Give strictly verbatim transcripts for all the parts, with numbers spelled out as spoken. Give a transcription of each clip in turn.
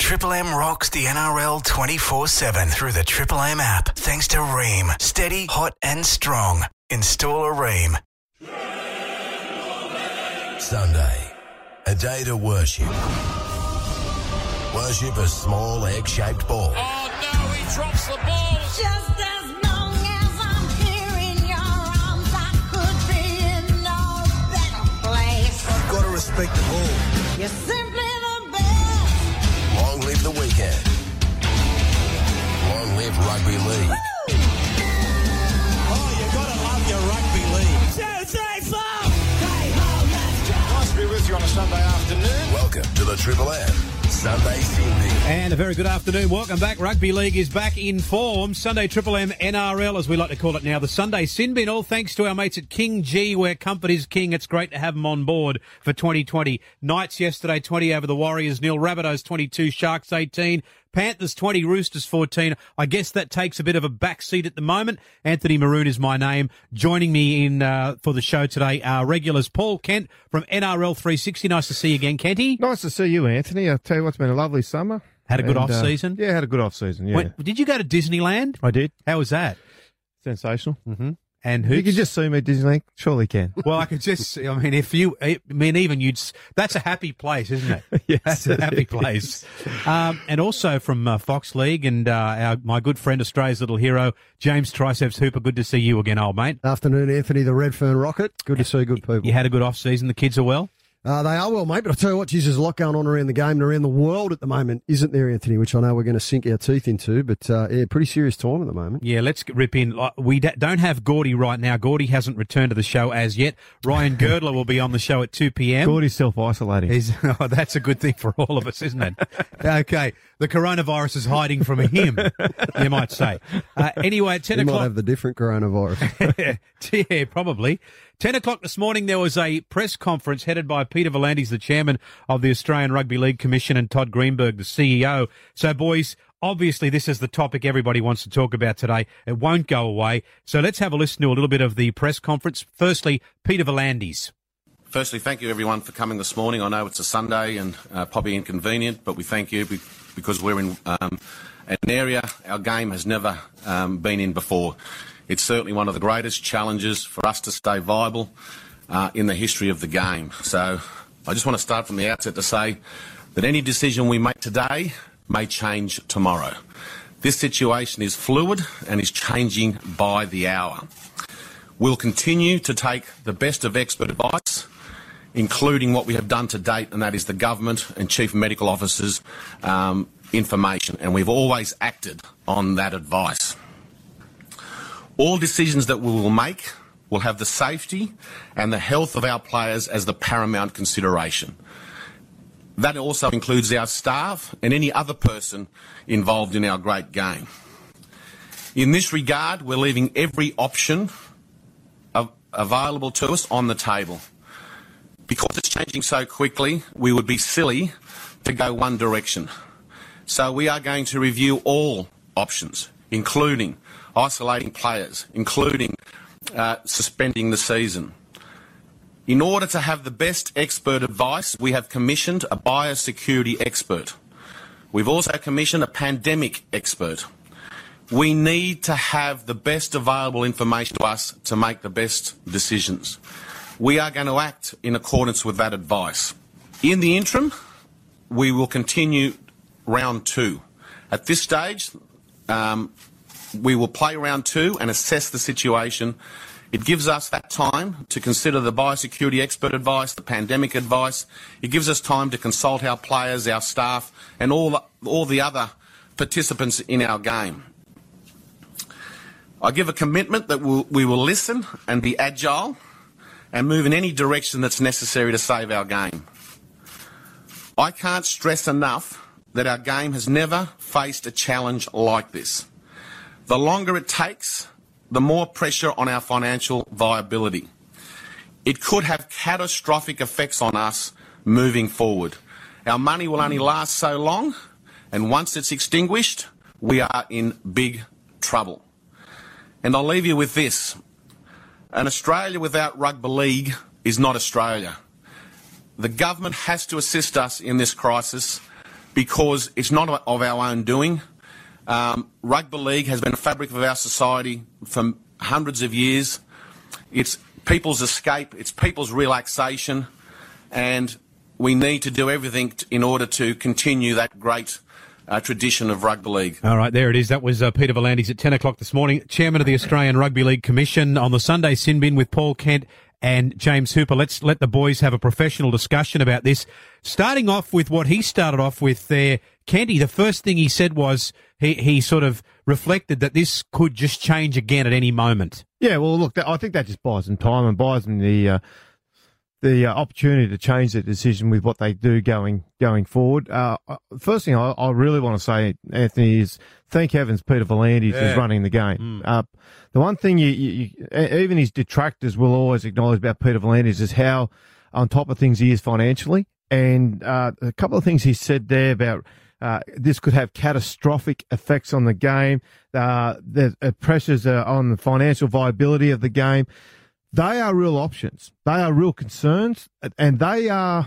Triple M rocks the N R L twenty-four seven through the Triple M app. Thanks to Rheem. Steady, hot and strong. Install a Rheem. Sunday, a day to worship. Worship a small egg-shaped ball. Oh no, he drops the ball. Just as long as I'm here in your arms, I could be in no better place. I've got to respect the ball. You're simply the best. Long live the weekend. Long live rugby league. Woo! Oh, you got to love your rugby league. Two, three, four. Hey ho, let's go. Nice to be with you on a Sunday afternoon. Welcome to the Triple M Sunday Sinbin. And a very good afternoon. Welcome back. Rugby League is back in form. Sunday Triple M N R L, as we like to call it now. The Sunday Sinbin, all thanks to our mates at King G, where comfort is king. It's great to have them on board for twenty twenty. Knights yesterday, twenty over the Warriors, nil. Rabbitohs twenty-two, Sharks eighteen. Panthers twenty, Roosters fourteen. I guess that takes a bit of a back seat at the moment. Anthony Maroon is my name. Joining me in uh, for the show today are regulars Paul Kent from N R L three sixty. Nice to see you again, Kenty. Nice to see you, Anthony. I'll tell you what, it's been a lovely summer. Had a good And, off-season? Uh, yeah, had a good off-season, yeah. When, did you go to Disneyland? I did. How was that? Sensational. Mm-hmm. And You who? can just see me at Disneyland. Surely can. Well, I could just see, I mean, if you, I mean, even you'd, s- that's a happy place, isn't it? Yes, That's a happy it place. Um, and also from uh, Fox League and uh, our, my good friend, Australia's little hero, James Triceps Hooper. Good to see you again, old mate. Afternoon, Anthony, the Redfern Rocket. Good to see good people. You had a good off-season. The kids are well? Uh, they are well, mate, but I'll tell you what, geez, there's a lot going on around the game and around the world at the moment, isn't there, Anthony, which I know we're going to sink our teeth into, but uh, yeah, pretty serious time at the moment. Yeah, let's rip in. Like, We d- don't have Gordy right now. Gordy hasn't returned to the show as yet. Ryan Girdler will be on the show at two p.m. Gordy's self-isolating. He's, oh, that's a good thing for all of us, isn't it? Okay. The coronavirus is hiding from him, you might say. Uh, anyway, at ten You o'clock. might have the different coronavirus. Yeah, probably. ten o'clock this morning, there was a press conference headed by Peter V'landys, the chairman of the Australian Rugby League Commission, and Todd Greenberg, the C E O. So, boys, obviously this is the topic everybody wants to talk about today. It won't go away. So let's have a listen to a little bit of the press conference. Firstly, Peter V'landys. Firstly, thank you everyone for coming this morning. I know it's a Sunday and uh, probably inconvenient, but we thank you be- because we're in um, an area our game has never um, been in before. It's certainly one of the greatest challenges for us to stay viable uh, in the history of the game. So I just want to start from the outset to say that any decision we make today may change tomorrow. This situation is fluid and is changing by the hour. We'll continue to take the best of expert advice, including what we have done to date, and that is the government and chief medical officers' um, information, and we've always acted on that advice. All decisions that we will make will have the safety and the health of our players as the paramount consideration. That also includes our staff and any other person involved in our great game. In this regard, we're leaving every option av- available to us on the table. Because it's changing so quickly, we would be silly to go one direction. So we are going to review all options, including isolating players, including uh, suspending the season. In order to have the best expert advice, we have commissioned a biosecurity expert. We've also commissioned a pandemic expert. We need to have the best available information to us to make the best decisions. We are going to act in accordance with that advice. In the interim, we will continue round two. At this stage, um, we will play round two and assess the situation. It gives us that time to consider the biosecurity expert advice, the pandemic advice. It gives us time to consult our players, our staff, and all the, all the other participants in our game. I give a commitment that we'll, we will listen and be agile and move in any direction that's necessary to save our game. I can't stress enough that our game has never faced a challenge like this. The longer it takes, the more pressure on our financial viability. It could have catastrophic effects on us moving forward. Our money will only last so long, and once it's extinguished, we are in big trouble. And I'll leave you with this. An Australia without rugby league is not Australia. The government has to assist us in this crisis. because it's not of our own doing. Um, rugby league has been a fabric of our society for hundreds of years. It's people's escape, it's people's relaxation, and we need to do everything t- in order to continue that great uh, tradition of rugby league. All right, there it is. That was uh, Peter Volandis at ten o'clock this morning, Chairman of the Australian Rugby League Commission, on the Sunday Sin Bin with Paul Kent and James Hooper. Let's let the boys have a professional discussion about this. Starting off with what he started off with there, Kenty, the first thing he said was he, he sort of reflected that this could just change again at any moment. Yeah, well, look, that, I think that just buys them time and buys them the uh, the uh, opportunity to change their decision with what they do going going forward. Uh, first thing I, I really want to say, Anthony, is thank heavens Peter Volandis Yeah. is running the game. Mm. Uh, the one thing you, you, you, even his detractors will always acknowledge about Peter Volandis is how on top of things he is financially. And uh, a couple of things he said there about uh, this could have catastrophic effects on the game. Uh, the uh, pressures uh, on the financial viability of the game. They are real options. They are real concerns, and they are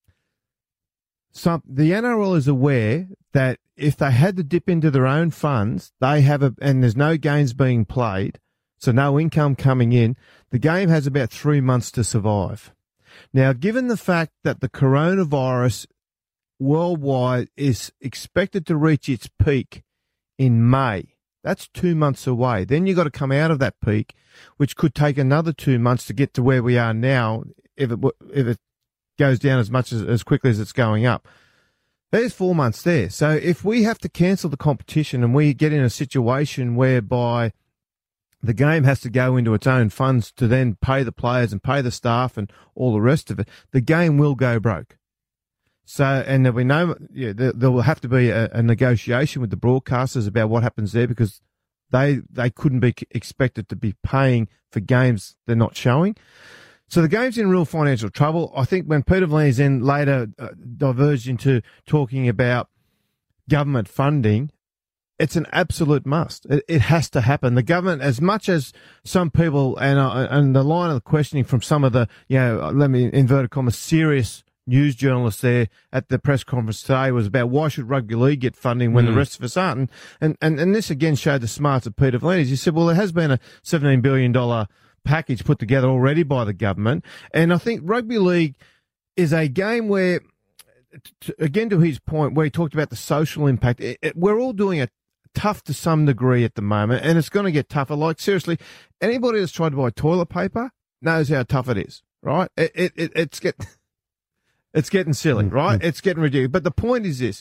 some. The N R L is aware that if they had to dip into their own funds, they have a, and there's no games being played, so no income coming in. The game has about three months to survive. Now, given the fact that the coronavirus worldwide is expected to reach its peak in May, that's two months away. Then you've got to come out of that peak, which could take another two months to get to where we are now if it if it goes down as much as, as quickly as it's going up. There's four months there. So if we have to cancel the competition and we get in a situation whereby the game has to go into its own funds to then pay the players and pay the staff and all the rest of it, the game will go broke. So, and there'll be no, yeah, there, there will have to be a, a negotiation with the broadcasters about what happens there, because they they couldn't be expected to be paying for games they're not showing. So the game's in real financial trouble. I think when Peter Volandis then later uh, diverged into talking about government funding, it's an absolute must. It, it has to happen. The government, as much as some people, and uh, and the line of questioning from some of the, you know, let me inverted commas, serious news journalists there at the press conference today was about why should rugby league get funding when mm. the rest of us aren't. And, and, and this again showed the smarts of Peter Volandis. He said, well, there has been a seventeen billion dollars package put together already by the government. And I think rugby league is a game where, to, again, to his point, where he talked about the social impact, it, it, we're all doing it tough to some degree at the moment, and it's going to get tougher. Like, seriously, anybody that's tried to buy toilet paper knows how tough it is, right? It, it, it it's get, it's getting silly, right? Mm-hmm. It's getting ridiculous. But the point is this.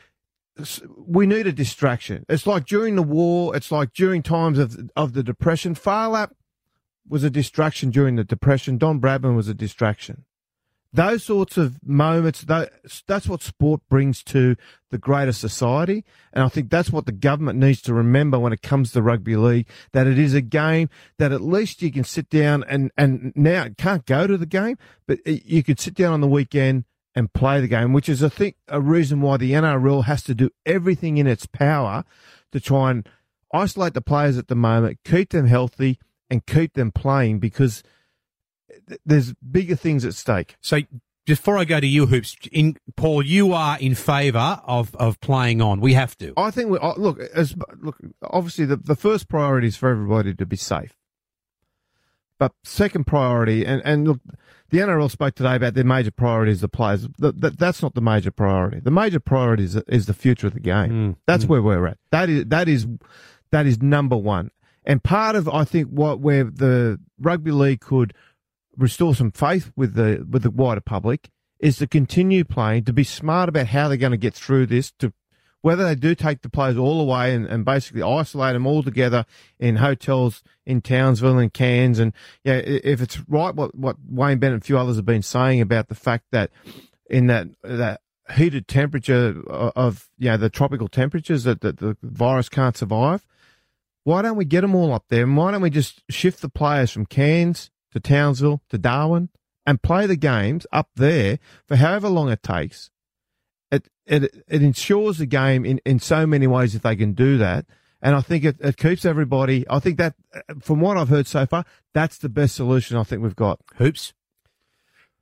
We need a distraction. It's like during the war. It's like during times of of the Depression. Phar-Lap was a distraction during the Depression. Don Bradman was a distraction. Those sorts of moments, that's what sport brings to the greater society. And I think that's what the government needs to remember when it comes to rugby league, that it is a game that at least you can sit down and, and now can't go to the game, but you could sit down on the weekend and play the game, which is, I think, a reason why the N R L has to do everything in its power to try and isolate the players at the moment, keep them healthy and keep them playing, because there's bigger things at stake. So before I go to you, Hoops, in, Paul, you are in favour of, of playing on. We have to. I think, we, look, as, look, obviously the, the first priority is for everybody to be safe. But second priority, and, and look, the N R L spoke today about their major priorities, the players. The, the, that's not the major priority. The major priority is, is the future of the game. Mm. That's mm. where we're at. That is, that is, that is number one. And part of, I think, what where the rugby league could restore some faith with the with the wider public is to continue playing, to be smart about how they're going to get through this, to whether they do take the players all away and, and basically isolate them all together in hotels in Townsville and Cairns. And yeah, if it's right what, what Wayne Bennett and a few others have been saying about the fact that in that that heated temperature of, you know, the tropical temperatures that, that the virus can't survive, why don't we get them all up there? And why don't we just shift the players from Cairns to Townsville to Darwin and play the games up there for however long it takes? It it it ensures the game in, in so many ways if they can do that. And I think it, it keeps everybody, I think that, from what I've heard so far, that's the best solution I think we've got. Hoops?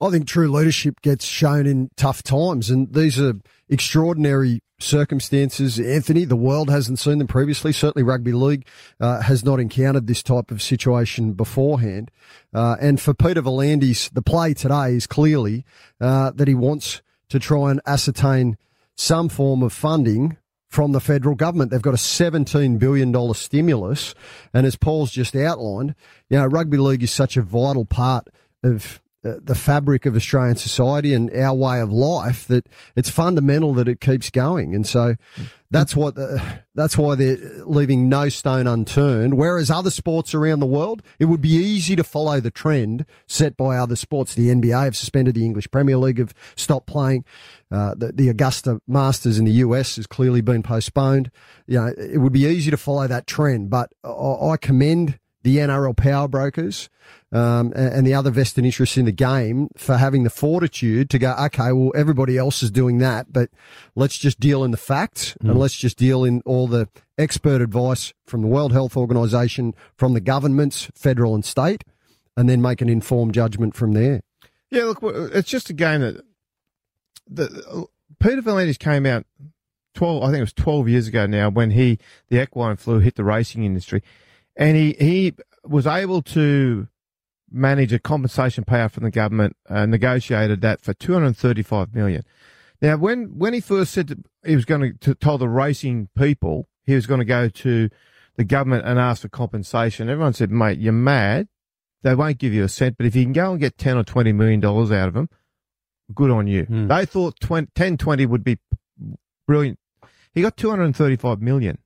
I think true leadership gets shown in tough times, and these are extraordinary circumstances. Anthony, the world hasn't seen them previously. Certainly rugby league uh, has not encountered this type of situation beforehand. Uh, and for Peter V'landys, the play today is clearly uh, that he wants to try and ascertain some form of funding from the federal government. They've got a seventeen billion dollars stimulus, and as Paul's just outlined, you know, rugby league is such a vital part of uh, the fabric of Australian society and our way of life that it's fundamental that it keeps going. And so that's what the, that's why they're leaving no stone unturned. Whereas other sports around the world, it would be easy to follow the trend set by other sports. The N B A have suspended, the English Premier League have stopped playing. Uh, the, the Augusta Masters in the U S has clearly been postponed. You know, it would be easy to follow that trend, but I, I commend the N R L power brokers um, and, and the other vested interests in the game for having the fortitude to go, okay, well, everybody else is doing that, but let's just deal in the facts mm. and let's just deal in all the expert advice from the World Health Organization, from the governments, federal and state, and then make an informed judgment from there. Yeah, look, it's just a game that the, Peter V'landys came out twelve, I think it was twelve years ago now, when he the equine flu hit the racing industry, and he he was able to manage a compensation payout from the government, uh, negotiated that for two hundred thirty-five million dollars. Now, when when he first said that he was going to tell the racing people he was going to go to the government and ask for compensation, everyone said, "Mate, you're mad. They won't give you a cent, but if you can go and get ten or twenty million dollars out of them, good on you." Mm. They thought twenty, ten, twenty would be brilliant. He got two hundred thirty-five million dollars.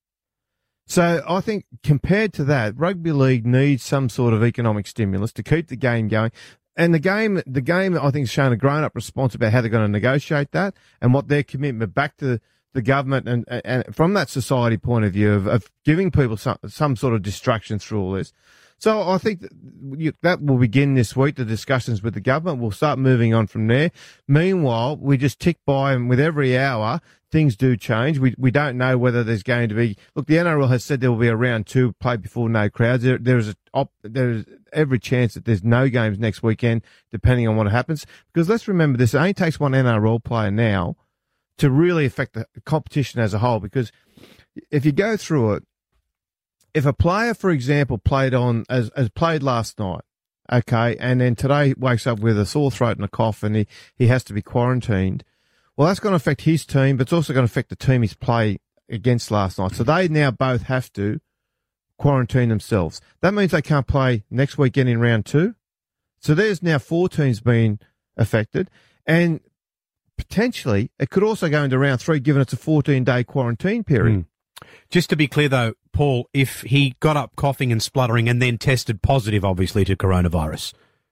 So I think compared to that, rugby league needs some sort of economic stimulus to keep the game going. And the game, the game, I think, has shown a grown-up response about how they're going to negotiate that and what their commitment back to the government and, and from that society point of view of, of giving people some, some sort of distraction through all this. So I think that, you, that will begin this week, the discussions with the government. We'll start moving on from there. Meanwhile, we just tick by, and with every hour, things do change. We we don't know whether there's going to be... Look, the N R L has said there will be a round two played before no crowds. There, there's, a, op, there's every chance that there's no games next weekend, depending on what happens. Because let's remember this, it only takes one N R L player now to really affect the competition as a whole. Because if you go through it, if a player, for example, played on as, as played last night, okay, and then today wakes up with a sore throat and a cough and he, he has to be quarantined, well, that's going to affect his team, but it's also going to affect the team he's played against last night. So they now both have to quarantine themselves. That means they can't play next weekend in round two. So there's now four teams being affected, and potentially it could also go into round three, given it's a fourteen-day quarantine period. Mm. Just to be clear, though, Paul, if he got up coughing and spluttering and then tested positive, obviously, to coronavirus.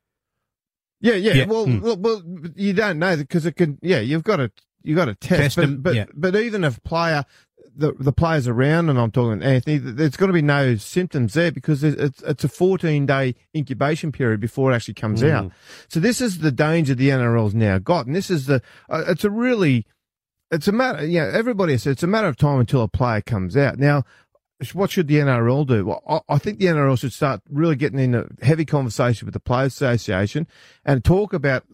Yeah, yeah. yeah. Well, mm. well, well, you don't know because it can. Yeah, you've got to you got to test. test but him, but, yeah. but even if player, the the players around, and I'm talking Anthony, there's going to be no symptoms there because it's it's a fourteen day incubation period before it actually comes mm. out. So this is the danger the N R L's now got, and this is the. Uh, it's a really. It's a matter, yeah, everybody says it's a matter of time until a player comes out. Now, what should the N R L do? Well, I think the N R L should start really getting in a heavy conversation with the Players Association and talk about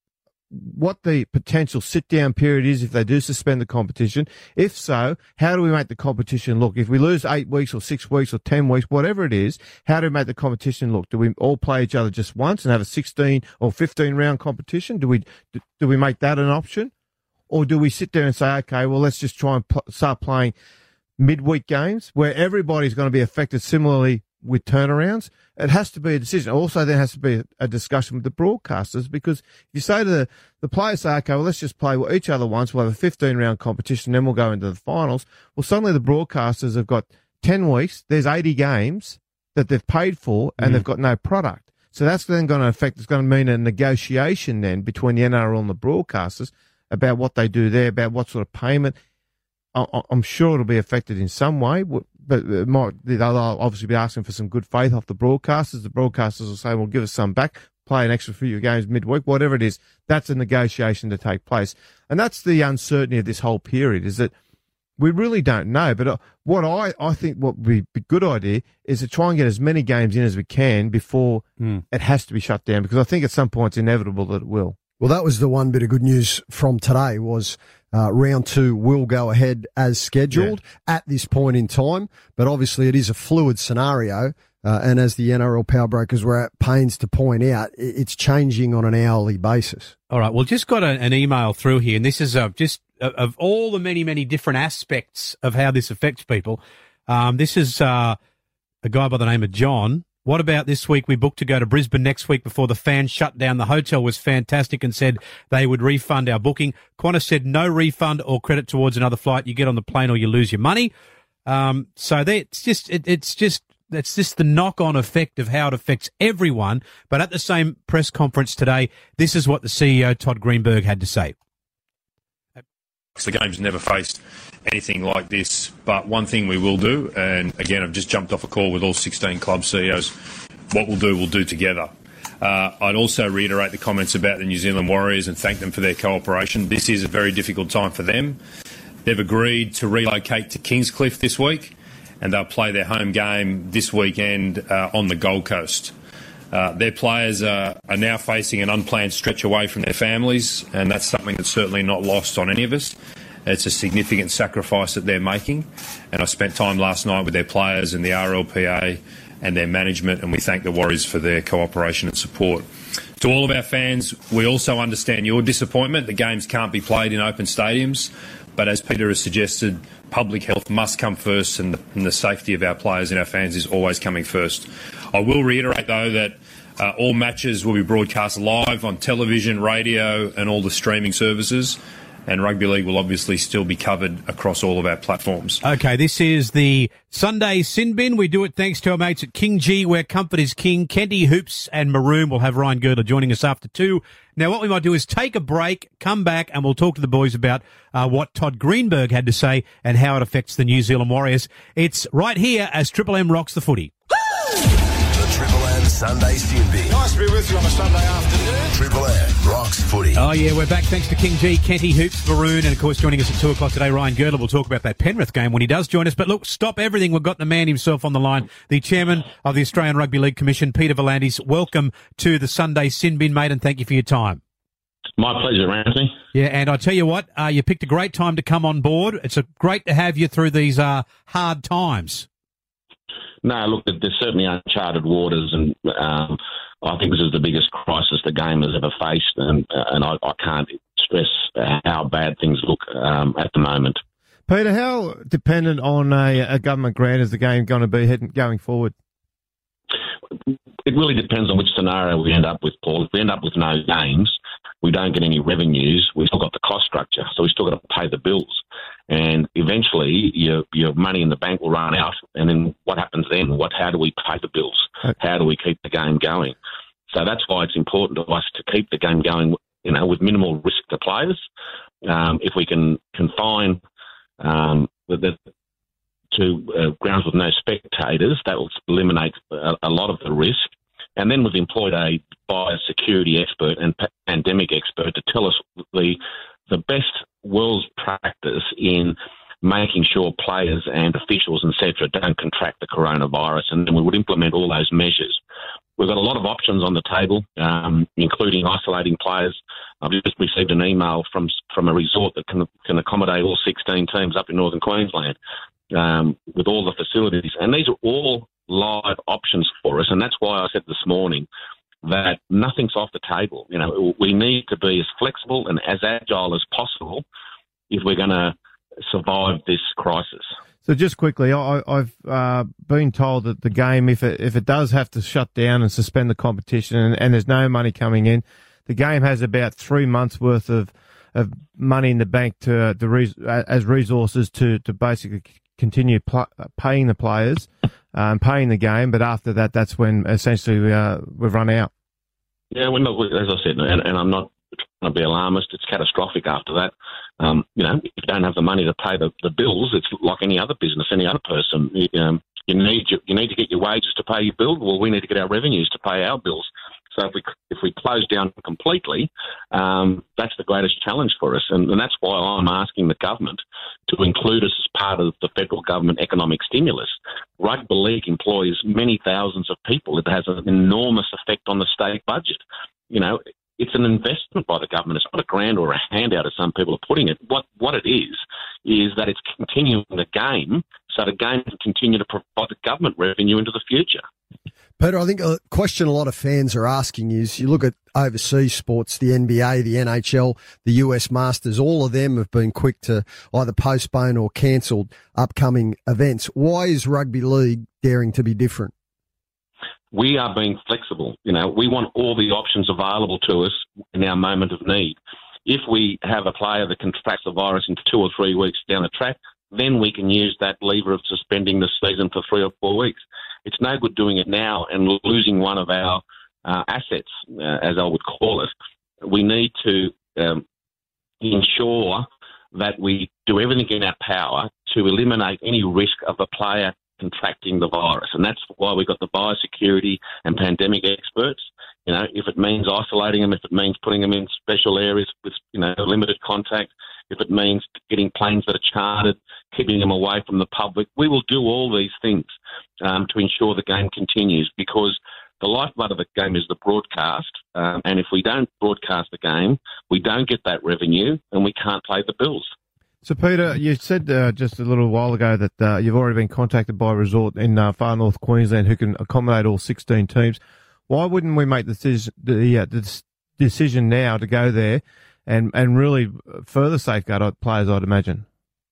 what the potential sit-down period is if they do suspend the competition. If so, how do we make the competition look? If we lose eight weeks or six weeks or ten weeks, whatever it is, how do we make the competition look? Do we all play each other just once and have a sixteen or fifteen round competition? Do we, do, do we make that an option? Or do we sit there and say, okay, well, let's just try and pl- start playing midweek games where everybody's going to be affected similarly with turnarounds? It has to be a decision. Also, there has to be a, a discussion with the broadcasters, because if you say to the, the players, say, okay, well, let's just play each other once, we'll have a fifteen-round competition, then we'll go into the finals. Well, suddenly the broadcasters have got ten weeks, there's eighty games that they've paid for, and mm. they've got no product. So that's then going to affect, it's going to mean a negotiation then between the N R L and the broadcasters about what they do there, about what sort of payment. I'm sure it'll be affected in some way, but it might, they'll obviously be asking for some good faith off the broadcasters. The broadcasters will say, well, give us some back, play an extra few games midweek, whatever it is. That's a negotiation to take place. And that's the uncertainty of this whole period, is that We really don't know. But uh, what I, I think what would be a good idea is to try and get as many games in as we can before Mm. it has to be shut down, because I think at some point it's inevitable that it will. Well, that was the one bit of good news from today was uh, round two will go ahead as scheduled at this point in time. But obviously it is a fluid scenario. Uh, and as the N R L Power Brokers were at pains to point out, i- it's changing on an hourly basis. All right. Well, just got a, an email through here, and this is uh, just uh, of all the many, many different aspects of how this affects people. Um, this is uh, a guy by the name of John. What about this week? We booked to go to Brisbane next week before the fans shut down. The hotel was fantastic and said they would refund our booking. Qantas said no refund or credit towards another flight. You get on the plane or you lose your money. Um, so they, it's just, it, it's just, that's just the knock-on effect of how it affects everyone. But at the same press conference today, this is what the C E O, Todd Greenberg, had to say. The game's never faced anything like this, but one thing we will do, and again, I've just jumped off a call with all sixteen club C E Os, what we'll do, we'll do together. Uh, I'd also reiterate the comments about the New Zealand Warriors and thank them for their cooperation. This is a very difficult time for them. They've agreed to relocate to Kingscliff this week, and they'll play their home game this weekend uh, on the Gold Coast. Uh, their players are, are now facing an unplanned stretch away from their families, and that's something that's certainly not lost on any of us. It's a significant sacrifice that they're making, and I spent time last night with their players and the R L P A and their management, and we thank the Warriors for their cooperation and support. To all of our fans, we also understand your disappointment. The games can't be played in open stadiums, but as Peter has suggested, public health must come first, and the, and the safety of our players and our fans is always coming first. I will reiterate, though, that uh, all matches will be broadcast live on television, radio and all the streaming services, and Rugby League will obviously still be covered across all of our platforms. Okay, this is the Sunday Sin Bin. We do it thanks to our mates at King G, where comfort is king. Kenty, Hoops and Maroon will have Ryan Girdler joining us after two. Now, what we might do is take a break, come back, and we'll talk to the boys about uh, what Todd Greenberg had to say and how it affects the New Zealand Warriors. It's right here as Triple M rocks the footy. The Triple M Sunday Sin Bin. Nice to be with you on a Sunday afternoon. Triple M rocks footy. Oh, yeah, we're back thanks to King G, Kenty, Hoops, Maroon, and, of course, joining us at two o'clock today, Ryan Girdler. We'll talk about that Penrith game when he does join us. But, look, stop everything. We've got the man himself on the line, the chairman of the Australian Rugby League Commission, Peter V'landys. Welcome to the Sunday Sin Bin, mate, and thank you for your time. My pleasure, Anthony. Yeah, and I tell you what, uh, you picked a great time to come on board. It's a great to have you through these uh, hard times. No, look, there's certainly uncharted waters, and um, I think this is the biggest crisis the game has ever faced, and uh, and I, I can't stress how bad things look um, at the moment. Peter, how dependent on a, a government grant is the game going to be heading, going forward? It really depends on which scenario we end up with, Paul. If we end up with no games, we don't get any revenues, we've still got the cost structure, so we've still got to pay the bills. And eventually your your money in the bank will run out, and then what happens then? What? How do we pay the bills? How do we keep the game going? So that's why it's important to us to keep the game going, you know, with minimal risk to players. Um, if we can confine um, the, the, to uh, grounds with no spectators, that will eliminate a, a lot of the risk. And then we've employed a biosecurity expert and pa- pandemic expert to tell us the the best world's practice in making sure players and officials, et cetera, don't contract the coronavirus, and then we would implement all those measures. We've got a lot of options on the table, um, including isolating players. I've just received an email from from a resort that can can accommodate all sixteen teams up in northern Queensland um, with all the facilities, and these are all live options for us, and that's why I said this morning that nothing's off the table. You know, we need to be as flexible and as agile as possible if we're going to survive this crisis. So just quickly, I, I've uh, been told that the game, if it if it does have to shut down and suspend the competition, and, and there's no money coming in, the game has about three months worth of of money in the bank to uh, the res- as resources to to basically continue pl- paying the players, um, paying the game. But after that, that's when essentially we, uh, we've run out. Yeah, well, look, as I said, and, and I'm not trying to be alarmist, it's catastrophic after that. Um, you know, if you don't have the money to pay the, the bills, it's like any other business, any other person. You, um, you need you, you need to get your wages to pay your bills. Well, we need to get our revenues to pay our bills. So if we if we close down completely, um, that's the greatest challenge for us. And, and that's why I'm asking the government to include us as part of the federal government economic stimulus. Rugby league employs many thousands of people. It has an enormous effect on the state budget. You know, it's an investment by the government. It's not a grant or a handout, as some people are putting it. What what it is, is that it's continuing the game so the game can continue to provide the government revenue into the future. Peter, I think a question a lot of fans are asking is, you look at overseas sports, the N B A, the N H L, the U S Masters, all of them have been quick to either postpone or cancel upcoming events. Why is rugby league daring to be different? We are being flexible. You know, we want all the options available to us in our moment of need. If we have a player that contracts the virus in two or three weeks down the track, then we can use that lever of suspending the season for three or four weeks. It's no good doing it now and losing one of our uh, assets, uh, as I would call it. We need to um, ensure that we do everything in our power to eliminate any risk of a player contracting the virus. And that's why we've got the biosecurity and pandemic experts. You know, if it means isolating them, if it means putting them in special areas with, you know, limited contact, if it means getting planes that are chartered, keeping them away from the public, we will do all these things um, to ensure the game continues, because the lifeblood of the game is the broadcast. Um, and if we don't broadcast the game, we don't get that revenue and we can't pay the bills. So, Peter, you said uh, just a little while ago that uh, you've already been contacted by a resort in uh, far north Queensland who can accommodate all sixteen teams. Why wouldn't we make the decision, the, uh, the decision now to go there and, and really further safeguard our players, I'd imagine?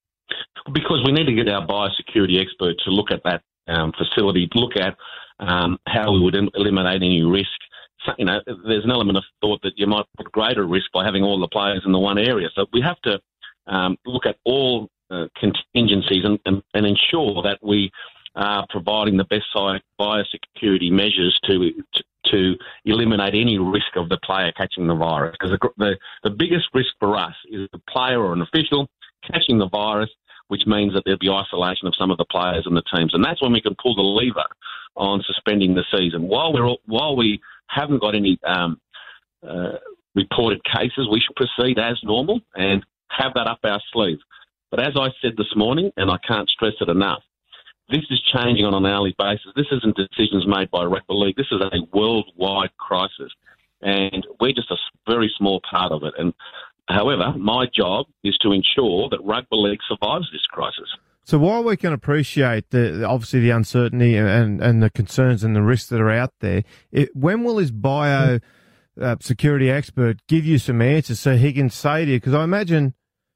Because we need to get our biosecurity expert to look at that um, facility, look at um, how we would eliminate any risk. So, you know, there's an element of thought that you might put greater risk by having all the players in the one area. So we have to Um, look at all uh, contingencies and, and, and ensure that we are providing the best biosecurity measures to, to to eliminate any risk of the player catching the virus. Because the, the, the biggest risk for us is the player or an official catching the virus, which means that there'll be isolation of some of the players and the teams. And that's when we can pull the lever on suspending the season. While we're while we haven't got any um, uh, reported cases, we should proceed as normal and have that up our sleeve. But as I said this morning, and I can't stress it enough, this is changing on an hourly basis. This isn't decisions made by rugby league. This is a worldwide crisis, and we're just a very small part of it. And however, my job is to ensure that rugby league survives this crisis. So while we can appreciate the obviously the uncertainty and, and the concerns and the risks that are out there, it, when will this bio uh, security expert give you some answers so he can say to you? Because I imagine.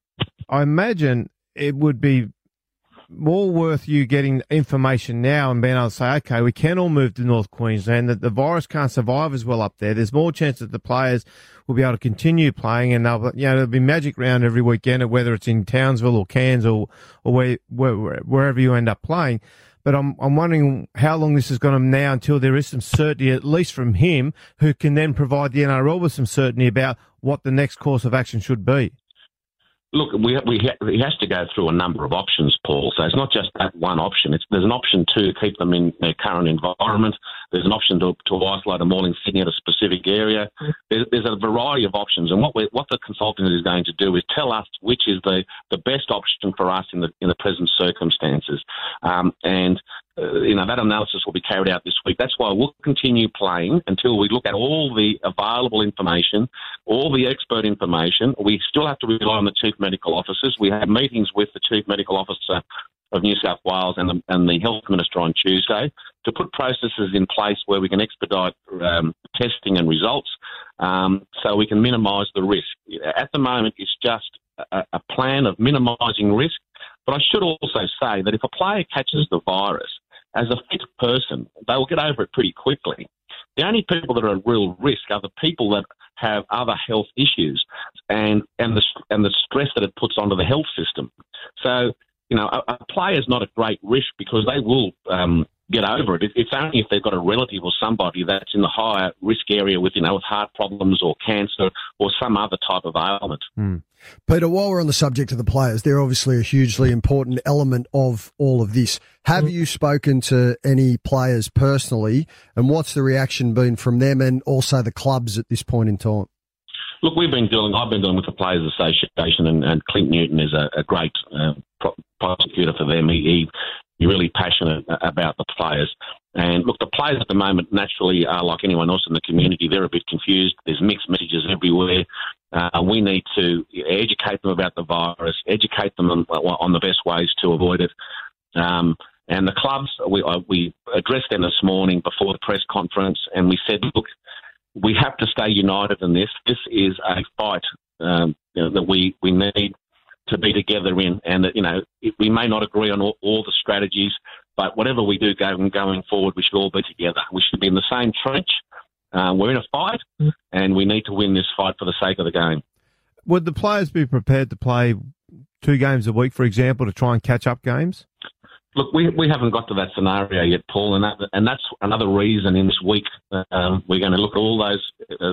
I imagine it would be more worth you getting information now and being able to say, okay, we can all move to North Queensland, that the virus can't survive as well up there. There's more chance that the players will be able to continue playing, and they'll, you know, there'll be magic round every weekend, whether it's in Townsville or Cairns or, or where, where, wherever you end up playing. But I'm, I'm wondering how long this is going to now until there is some certainty, at least from him, who can then provide the N R L with some certainty about what the next course of action should be. Look, we, we ha- he has to go through a number of options, Paul. So it's not just that one option. It's, there's an option to keep them in their current environment. There's an option to, to isolate them all in Sydney at a specific area. There's, there's a variety of options, and what we what the consultant is going to do is tell us which is the, the best option for us in the in the present circumstances. Um, and uh, you know that analysis will be carried out this week. That's why we'll continue playing until we look at all the available information, all the expert information. We still have to rely on the chief medical officers. We have meetings with the chief medical officer of New South Wales and the, and the health minister on Tuesday to put processes in place where we can expedite um, testing and results um, so we can minimise the risk. At the moment, it's just a, a plan of minimising risk. But I should also say that if a player catches the virus, as a fit person, they will get over it pretty quickly. The only people that are at real risk are the people that have other health issues and, and, the, and the stress that it puts onto the health system. So, you know, a, a player is not at great risk because they will um, get over it. It's only if they've got a relative or somebody that's in the higher risk area with, you know, with heart problems or cancer or some other type of ailment. Mm. Peter, while we're on the subject of the players, they're obviously a hugely important element of all of this. Have mm. you spoken to any players personally, and what's the reaction been from them and also the clubs at this point in time? Look, we've been dealing, I've been dealing with the Players Association, and, and Clint Newton is a, a great uh, pro- prosecutor for them. He, he You're really passionate about the players. And look, the players at the moment naturally are like anyone else in the community. They're a bit confused. There's mixed messages everywhere. Uh, we need to educate them about the virus, educate them on, on the best ways to avoid it. Um, and the clubs, we, uh, we addressed them this morning before the press conference, and we said, look, we have to stay united in this. This is a fight um, you know, that we, we need to be together in, and that, you know, we may not agree on all, all the strategies, but whatever we do going going forward, we should all be together. We should be in the same trench. Uh, we're in a fight, and we need to win this fight for the sake of the game. Would the players be prepared to play two games a week, for example, to try and catch up games? Look, we we haven't got to that scenario yet, Paul, and that, and that's another reason in this week um, we're going to look at all those uh,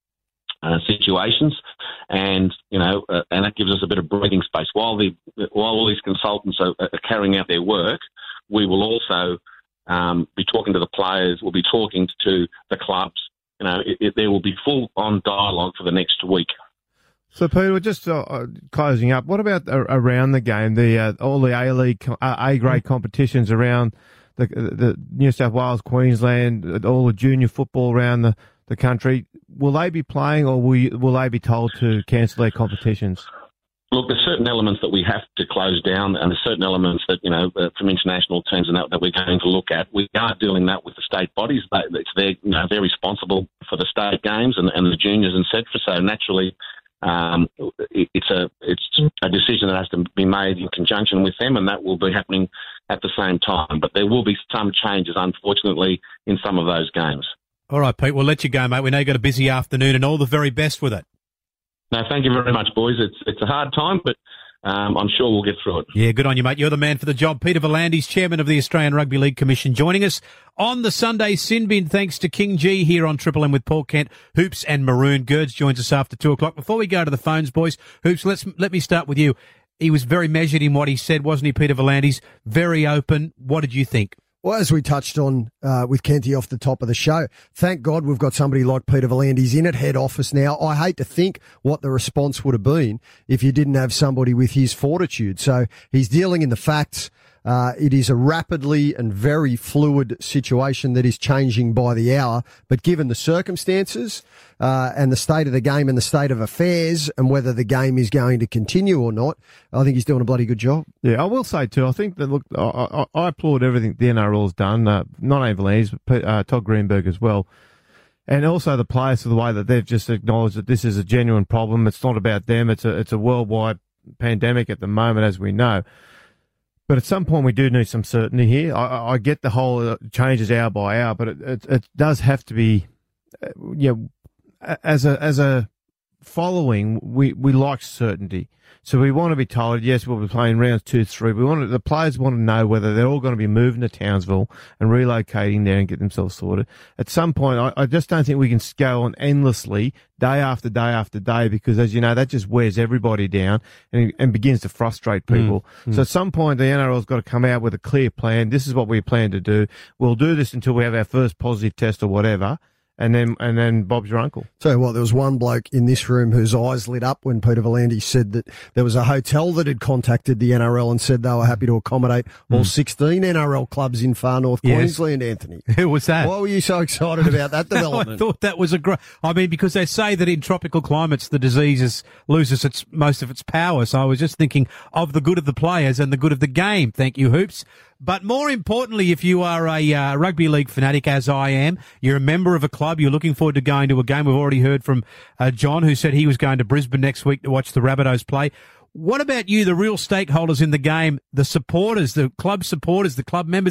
Uh, situations, and you know, uh, and that gives us a bit of breathing space while the while all these consultants are, are carrying out their work. We will also um, be talking to the players. We'll be talking to the clubs. You know, it, it, there will be full on dialogue for the next week. So, Peter, just uh, closing up. What about uh, around the game? The uh, all the A League, uh, A grade competitions around the the New South Wales, Queensland, all the junior football around the. the country, will they be playing, or will, you, will they be told to cancel their competitions? Look, there's certain elements that we have to close down, and there's certain elements that, you know, uh, from international teams and that, that we're going to look at. We are dealing that with the state bodies. They, it's their, you know, they're responsible for the state games and, and the juniors, et cetera. So naturally, um, it, it's a it's a decision that has to be made in conjunction with them, and that will be happening at the same time. But there will be some changes, unfortunately, in some of those games. All right, Pete, we'll let you go, mate. We know you've got a busy afternoon, and all the very best with it. No, thank you very much, boys. It's it's a hard time, but um, I'm sure we'll get through it. Yeah, good on you, mate. You're the man for the job. Peter V'landys, Chairman of the Australian Rugby League Commission, joining us on the Sunday Sin Bin, thanks to King G here on Triple M with Paul Kent, Hoops and Maroon. Gerds joins us after two o'clock. Before we go to the phones, boys, Hoops, let's let me start with you. He was very measured in what he said, wasn't he, Peter V'landys? Very open. What did you think? Well, as we touched on uh, with Kenty off the top of the show, thank God we've got somebody like Peter V'landys in at head office now. I hate to think what the response would have been if you didn't have somebody with his fortitude. So he's dealing in the facts. Uh, it is a rapidly and very fluid situation that is changing by the hour. But given the circumstances uh, and the state of the game and the state of affairs and whether the game is going to continue or not, I think he's doing a bloody good job. Yeah, I will say too, I think that, look, I, I, I applaud everything the N R L's done, uh, not only V'landys, but uh, Todd Greenberg as well. And also the players for the way that they've just acknowledged that this is a genuine problem. It's not about them. It's a, it's a worldwide pandemic at the moment, as we know. But at some point, we do need some certainty here. I, I get the whole uh, changes hour by hour, but it, it, it does have to be, uh, you know, as a as a following, we, we like certainty. So we want to be told, yes, we'll be playing rounds two, three. We want to, the players want to know whether they're all going to be moving to Townsville and relocating there and get themselves sorted. At some point, I, I just don't think we can go on endlessly, day after day after day, because, as you know, that just wears everybody down and, and begins to frustrate people. Mm, so mm. at some point, the N R L's got to come out with a clear plan. This is what we plan to do. We'll do this until we have our first positive test or whatever. And then, and then Bob's your uncle. Tell you what, there was one bloke in this room whose eyes lit up when Peter V'landys said that there was a hotel that had contacted the N R L and said they were happy to accommodate all mm. sixteen N R L clubs in far north yes. Queensland, Anthony. Who was that? Why were you so excited about that development? I thought that was a great... I mean, because they say that in tropical climates the disease is, loses its most of its power, so I was just thinking of the good of the players and the good of the game. Thank you, Hoops. But more importantly, if you are a uh, rugby league fanatic, as I am, you're a member of a club, you're looking forward to going to a game. We've already heard from uh, John, who said he was going to Brisbane next week to watch the Rabbitohs play. What about you, the real stakeholders in the game, the supporters, the club supporters, the club members?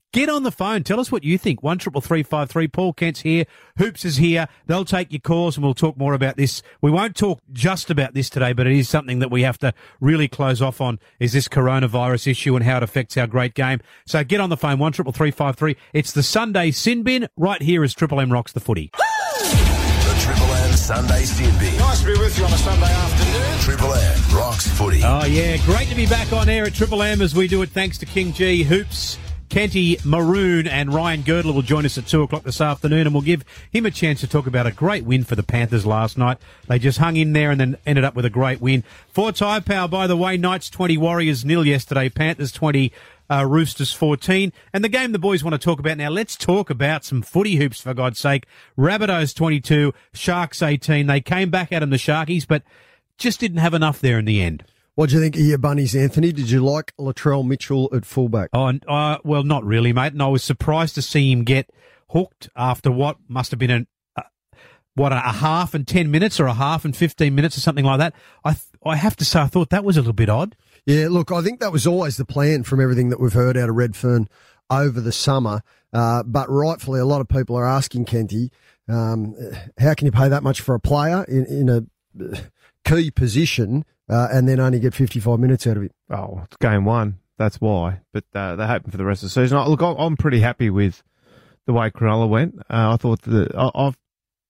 Get on the phone. Tell us what you think. One triple three five three. Paul Kent's here. Hoops is here. They'll take your calls and we'll talk more about this. We won't talk just about this today, but it is something that we have to really close off on, is this coronavirus issue and how it affects our great game. So get on the phone. One triple three five three. It's the Sunday Sin Bin right here as Triple M rocks the footy. The Triple M Sunday Sin Bin. Nice to be with you on a Sunday afternoon. Triple M rocks footy. Oh yeah, great to be back on air at Triple M as we do it thanks to King G, Hoops, Kenty, Maroon and Ryan Girdler will join us at two o'clock this afternoon, and we'll give him a chance to talk about a great win for the Panthers last night. They just hung in there and then ended up with a great win. For Tyre Power, by the way, Knights twenty, Warriors nil yesterday, Panthers twenty, uh, Roosters fourteen. And the game the boys want to talk about now, let's talk about some footy hoops, for God's sake. Rabbitohs twenty-two, Sharks eighteen. They came back at them, the Sharkies, but just didn't have enough there in the end. What do you think of your bunnies, Anthony? Did you like Latrell Mitchell at fullback? Oh, and, uh, well, not really, mate. And I was surprised to see him get hooked after what must have been an, uh, what, a, a half and ten minutes or a half and fifteen minutes or something like that. I th- I have to say, I thought that was a little bit odd. Yeah, look, I think that was always the plan from everything that we've heard out of Redfern over the summer. Uh, but rightfully, a lot of people are asking, Kenty, um, how can you pay that much for a player in, in a key position uh, and then only get fifty-five minutes out of it? Oh, it's game one. That's why. But uh, they're hoping for the rest of the season. Look, I'm pretty happy with the way Cronulla went. Uh, I thought that I, I've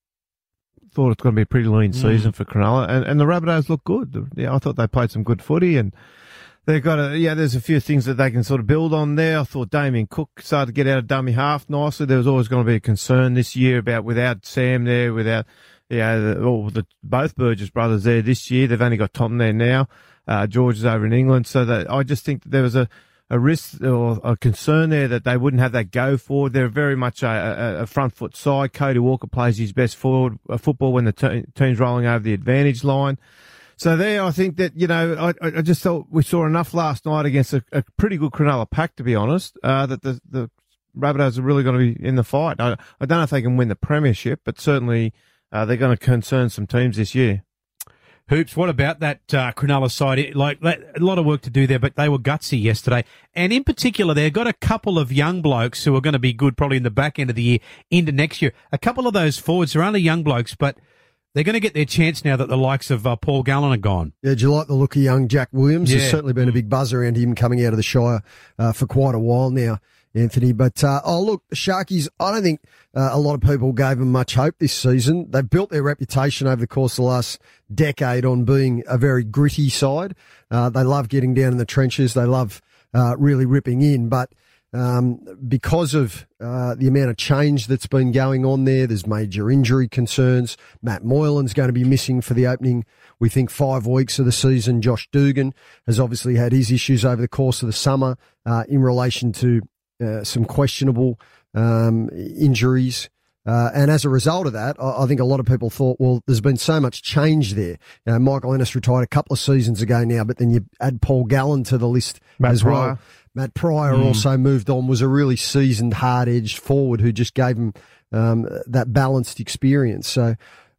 thought it's going to be a pretty lean season mm. for Cronulla, and, and the Rabbitohs look good. Yeah, I thought they played some good footy, and they've got a yeah. There's a few things that they can sort of build on there. I thought Damien Cook started to get out of dummy half nicely. There was always going to be a concern this year about without Sam there, without. Yeah, the, well, the, both Burgess brothers there this year. They've only got Tom there now. Uh, George is over in England. So that I just think that there was a, a risk or a concern there that they wouldn't have that go forward. They're very much a, a, a front foot side. Cody Walker plays his best forward uh, football when the te- team's rolling over the advantage line. So there, I think that, you know, I, I just thought we saw enough last night against a, a pretty good Cronulla pack, to be honest, uh, that the, the Rabbitohs are really going to be in the fight. I, I don't know if they can win the premiership, but certainly Uh, they're going to concern some teams this year. Hoops, what about that uh, Cronulla side? It, like that, a lot of work to do there, but they were gutsy yesterday. And in particular, they've got a couple of young blokes who are going to be good probably in the back end of the year into next year. A couple of those forwards are only young blokes, but they're going to get their chance now that the likes of uh, Paul Gallen are gone. Yeah, do you like the look of young Jack Williams? Yeah. There's certainly been a big buzz around him coming out of the Shire uh, for quite a while now, Anthony. But, uh, oh, look, the Sharkies, I don't think uh, a lot of people gave them much hope this season. They've built their reputation over the course of the last decade on being a very gritty side. Uh, they love getting down in the trenches. They love uh, really ripping in. But um, because of uh, the amount of change that's been going on there, there's major injury concerns. Matt Moylan's going to be missing for the opening, we think, five weeks of the season. Josh Dugan has obviously had his issues over the course of the summer uh, in relation to Uh, some questionable um, injuries. Uh, and as a result of that, I, I think a lot of people thought, well, there's been so much change there. You know, Michael Ennis retired a couple of seasons ago now, but then you add Paul Gallen to the list Matt as Pryor. well. Matt Pryor Mm. also moved on, was a really seasoned, hard-edged forward who just gave him um, that balanced experience. So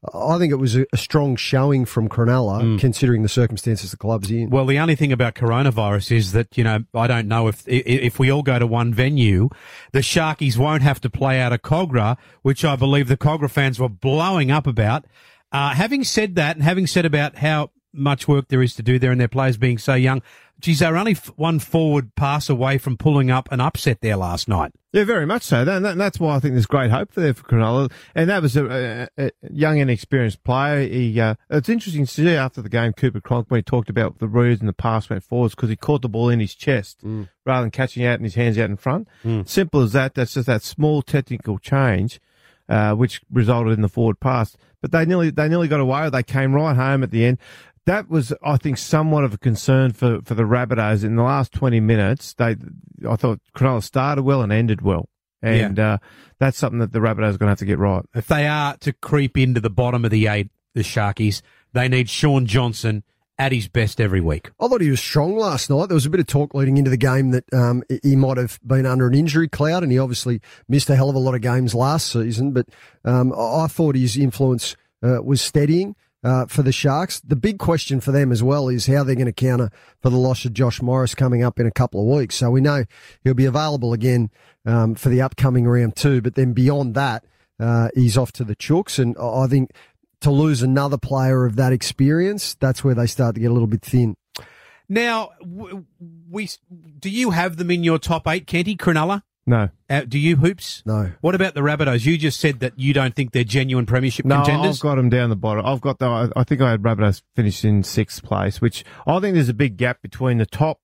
I think it was a, a strong showing from Cronulla, Mm. considering the circumstances the club's in. Well, the only thing about coronavirus is that, you know, I don't know if if we all go to one venue, the Sharkies won't have to play out of Cogra, which I believe the Cogra fans were blowing up about. Uh, having said that, and having said about how much work there is to do there and their players being so young, geez, they were only f- one forward pass away from pulling up an upset there last night. Yeah, very much so. That, that, that's why I think there's great hope there for Cronulla. And that was a, a, a young, inexperienced player. He, uh, it's interesting to see after the game, Cooper Cronk, when he talked about the reason the pass went forwards, because he caught the ball in his chest mm. rather than catching out in his hands out in front. Mm. Simple as that. That's just that small technical change, uh, which resulted in the forward pass. But they nearly, they nearly got away. They came right home at the end. That was, I think, somewhat of a concern for, for the Rabbitohs. In the last twenty minutes, they, I thought Cronulla started well and ended well. And Yeah. uh, that's something that the Rabbitohs are going to have to get right. If they are to creep into the bottom of the eight, the Sharkies, they need Sean Johnson at his best every week. I thought he was strong last night. There was a bit of talk leading into the game that um, he might have been under an injury cloud, and he obviously missed a hell of a lot of games last season. But um, I thought his influence uh, was steadying. uh, for the Sharks. The big question for them as well is how they're going to counter for the loss of Josh Morris coming up in a couple of weeks. So we know he'll be available again um, for the upcoming round two, but then beyond that, uh, he's off to the Chooks. And I think to lose another player of that experience, that's where they start to get a little bit thin. Now, w- we do you have them in your top eight, Kenty, Cronulla? No. Uh, do you, Hoops? No. What about the Rabbitohs? You just said that you don't think they're genuine premiership No, contenders. I've got them down the bottom. I've got the. I think I had Rabbitohs finished in sixth place, which I think there's a big gap between the top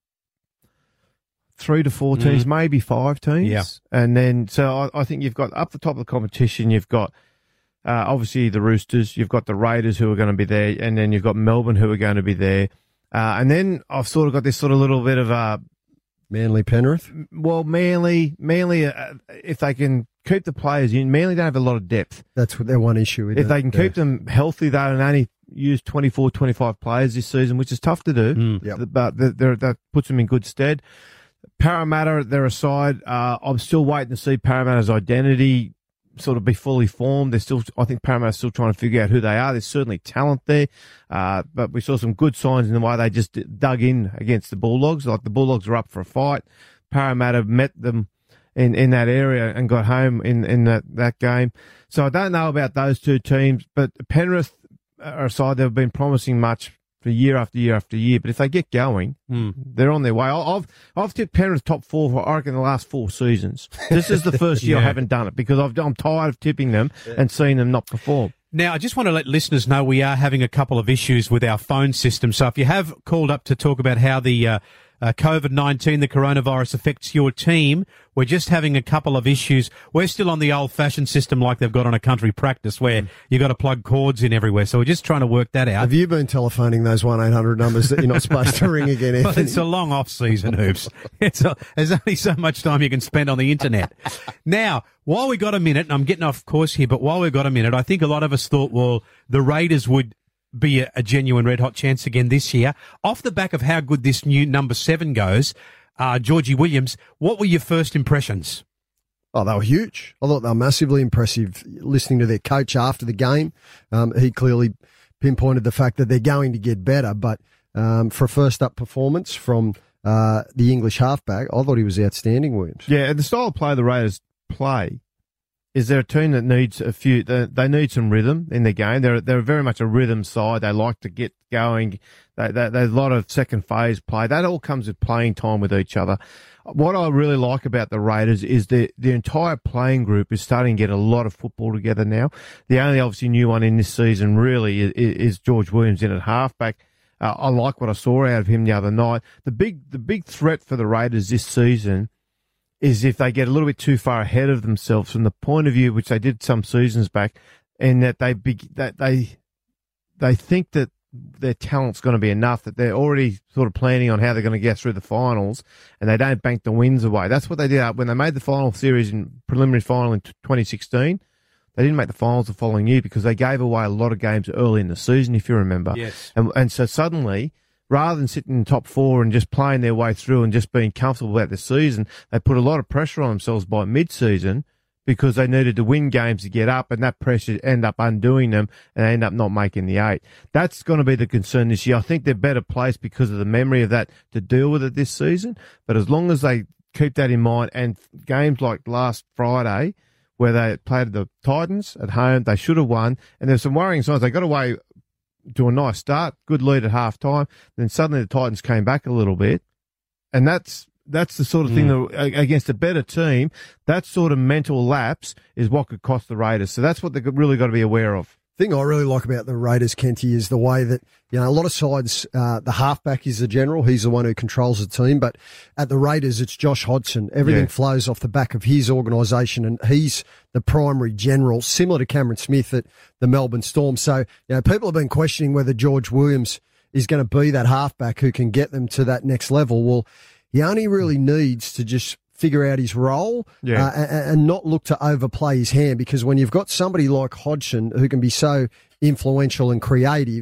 three to four teams, Mm. maybe five teams. Yeah. And then, so I, I think you've got up the top of the competition, you've got uh, obviously the Roosters, you've got the Raiders who are going to be there, and then you've got Melbourne who are going to be there. Uh, and then I've sort of got this sort of little bit of a Manly Penrith. Well, Manly, Manly, uh, if they can keep the players in, Manly don't have a lot of depth. That's what their one issue is. If they can keep them healthy, though, and only use twenty-four, twenty-five players this season, which is tough to do, Mm. Yep. but th- th- that puts them in good stead. Parramatta, they're aside. Uh, I'm still waiting to see Parramatta's identity sort of be fully formed. They're still, I think Parramatta's still trying to figure out who they are. There's certainly talent there, uh, but we saw some good signs in the way they just dug in against the Bulldogs. Like the Bulldogs were up for a fight. Parramatta met them in, in that area and got home in, in that, that game. So I don't know about those two teams, but Penrith are aside, they've been promising much for year after year after year. But if they get going, Mm. they're on their way. I- I've I've tipped Penrith top four for I reckon the last four seasons. This is the first year I Yeah. haven't done it because I've, I'm tired of tipping them and seeing them not perform. Now, I just want to let listeners know we are having a couple of issues with our phone system. So if you have called up to talk about how the uh, uh, COVID nineteen, the coronavirus, affects your team, we're just having a couple of issues. We're still on the old-fashioned system like they've got on a country practice where you got to plug cords in everywhere. So we're just trying to work that out. Have you been telephoning those one eight hundred numbers that you're not supposed to ring again, Well, Anthony? it's a long off-season, Hoops. It's a, there's only so much time you can spend on the internet. Now, while we got a minute, and I'm getting off course here, but while we've got a minute, I think a lot of us thought, well, the Raiders would be a, a genuine red-hot chance again this year. Off the back of how good this new number seven goes, uh, Georgie Williams, what were your first impressions? Oh, they were huge. I thought they were massively impressive. Listening to their coach after the game, um, he clearly pinpointed the fact that they're going to get better. But um, for a first-up performance from uh, the English halfback, I thought he was outstanding, Williams. Yeah, and the style of play the Raiders play is they're a team that needs a few. They, they need some rhythm in their game. They're they're very much a rhythm side. They like to get going. They, they, there's a lot of second phase play. That all comes with playing time with each other. What I really like about the Raiders is the the entire playing group is starting to get a lot of football together now. The only obviously new one in this season really is, is George Williams in at halfback. Uh, I like what I saw out of him the other night. The big the big threat for the Raiders this season is if they get a little bit too far ahead of themselves from the point of view, which they did some seasons back, and that they be, that they they think that their talent's going to be enough, that they're already sort of planning on how they're going to get through the finals, and they don't bank the wins away. That's what they did when they made the final series in preliminary final in twenty sixteen. They didn't make the finals the following year because they gave away a lot of games early in the season, if you remember. Yes. And, and so suddenly, rather than sitting in the top four and just playing their way through and just being comfortable about the season, they put a lot of pressure on themselves by mid-season because they needed to win games to get up, and that pressure end up undoing them and they end up not making the eight. That's going to be the concern this year. I think they're better placed because of the memory of that to deal with it this season. But as long as they keep that in mind, and games like last Friday where they played the Titans at home, they should have won, and there's some worrying signs. They got away to a nice start, good lead at half time. Then suddenly the Titans came back a little bit. And that's that's the sort of thing Mm. that against a better team, that sort of mental lapse is what could cost the Raiders. So that's what they've really got to be aware of. The thing I really like about the Raiders, Kenty, is the way that, you know, a lot of sides, uh, the halfback is the general. He's the one who controls the team. But at the Raiders, it's Josh Hodgson. Everything Yeah. flows off the back of his organisation, and he's the primary general, similar to Cameron Smith at the Melbourne Storm. So, you know, people have been questioning whether George Williams is going to be that halfback who can get them to that next level. Well, he only really needs to just figure out his role Yeah. uh, and, and not look to overplay his hand, because when you've got somebody like Hodgson who can be so influential and creative,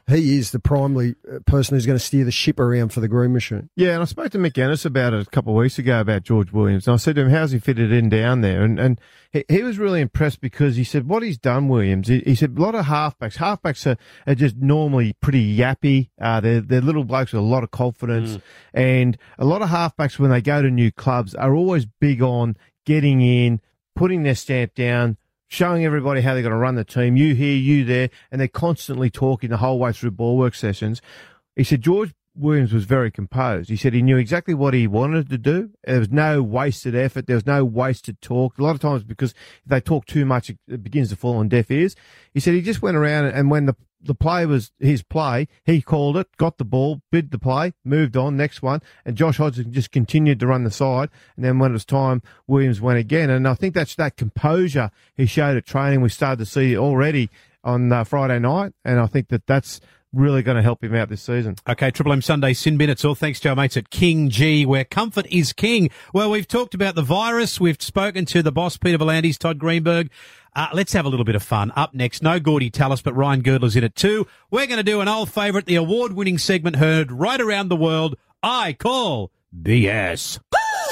he is the primary uh, person who's going to steer the ship around for the Green Machine. Yeah, and I spoke to Mick Ennis about it a couple of weeks ago about George Williams, and I said to him, how's he fitted in down there? And and he, he was really impressed because he said what he's done, Williams, he, he said a lot of halfbacks. Halfbacks are, are just normally pretty yappy. Uh, they're, they're little blokes with a lot of confidence. Mm. And a lot of halfbacks, when they go to new clubs, are always big on getting in, putting their stamp down, showing everybody how they're going to run the team, you here, you there, and they're constantly talking the whole way through ball work sessions. He said George Williams was very composed. He said he knew exactly what he wanted to do. There was no wasted effort. There was no wasted talk. A lot of times because if they talk too much, it begins to fall on deaf ears. He said he just went around and when the the play was his play, he called it, got the ball, bid the play, moved on, next one, and Josh Hodgson just continued to run the side. And then when it was time, Williams went again. And I think that's that composure he showed at training. We started to see already on uh, Friday night, and I think that that's really going to help him out this season. Okay, Triple M Sunday Sin Bin. It's all thanks to our mates at King G, where comfort is king. Well, we've talked about the virus. We've spoken to the boss, Peter V'landys, Todd Greenberg. Uh, let's have a little bit of fun. Up next, no Gordy Tallis, but Ryan Girdler's in it too. We're going to do an old favourite, the award-winning segment heard right around the world. I call B S.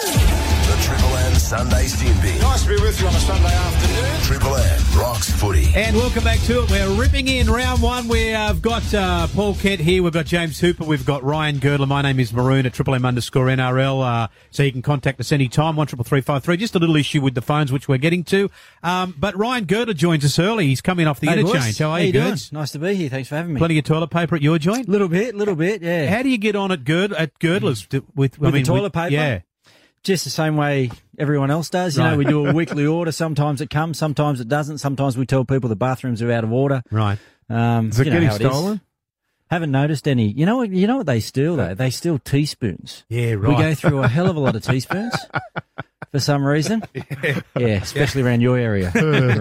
The Triple M Sunday Sin Bin. Nice to be with you on a Sunday afternoon. Triple M rocks footy. And welcome back to it. We're ripping in round one. We've uh, got uh, Paul Kent here. We've got James Hooper. We've got Ryan Girdler. My name is Maroon at Triple M underscore N R L. Uh, so you can contact us anytime, one triple three five three. Just a little issue with the phones, which we're getting to. Um, but Ryan Girdler joins us early. He's coming off the hey, interchange. Boys. How are How you, you doing? Girds? Nice to be here. Thanks for having me. Plenty of toilet paper at your joint? Little bit, little bit, yeah. How do you get on at Gird at Girdler's with, with I mean, the toilet with, paper? Yeah. Just the same way everyone else does. You Right. know, we do a weekly order. Sometimes it comes, sometimes it doesn't. Sometimes we tell people the bathrooms are out of order. Right. Um, Is it you know getting how it is. stolen? Haven't noticed any. You know what? You know what they steal though? They steal teaspoons. Yeah, right. We go through a hell of a lot of teaspoons for some reason. Yeah, yeah especially around your area.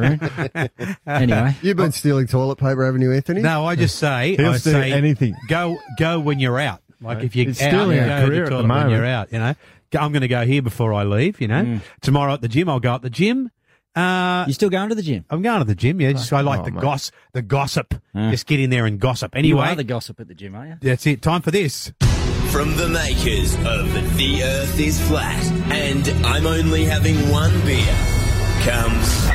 Anyway, You've been stealing toilet paper, haven't you, Anthony? No, I just say, He'll I steal say anything. Go, go when you're out. Like if you're He's out, stealing you a go to career the at the toilet when moment. you're out. You know, I'm going to go here before I leave. You know, Mm. tomorrow at the gym, I'll go at the gym. Uh, you still going to the gym? I'm going to the gym. Yeah, just I like Oh, the mate. goss, the gossip. Yeah. Just get in there and gossip. You Anyway, are the gossip at the gym, are you? that's it. Time for this. From the makers of The Earth is Flat and I'm only having one beer comes